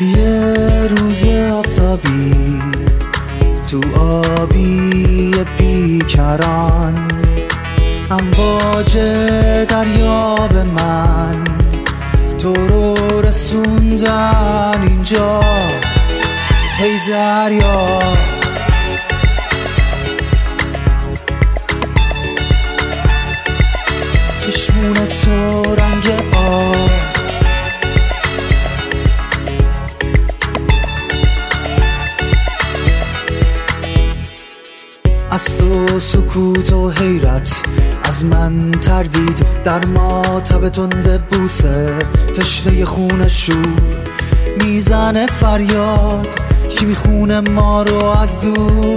یه روز آفتابی تو آبی بیکران، امواج دریا به من تو رو رسوندن اینجا. هی دریا چشمون تو رنگ آب، از تو سکوت و حیرت، از من تردید در ماتب تند بوسه. تشنه خون شور میزنه فریاد، کی میخونه ما رو از دور.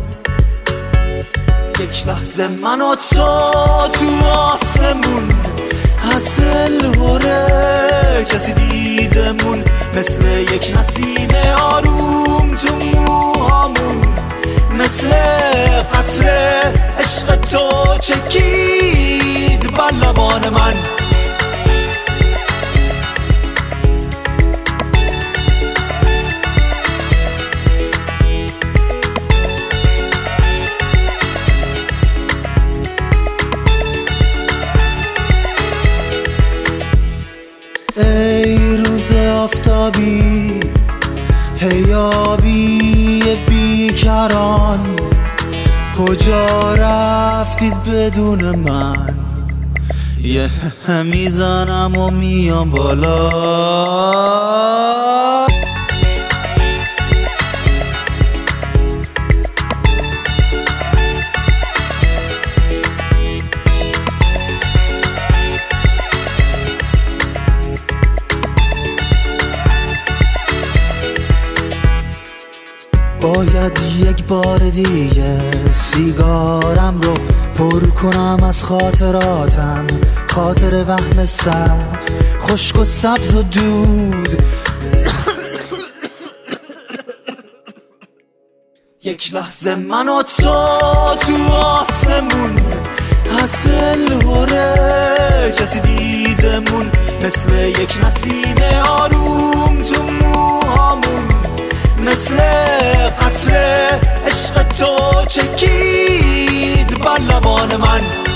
یک لحظه من و تو آسمون، از دل هره کسی دیدمون، مثل یک نسیم آروم تو موهامون، مثل قطره عشق تو چکید بر لبان من. ای روز آفتابی، هی آبی بیکران، کجا رفتید بدون من؟ یه میزنم و میام بالا. باید یک بار دیگه سیگارم رو پر کنم از خاطراتم، خاطر وهم سبز، خشک و سبز و دود. یک لحظه من و تو آسمون، از دل هره کسی دیدمون، مثل یک نسیم آروم تو موهامون، مثل قطره عشق تو چکید بر لبان من.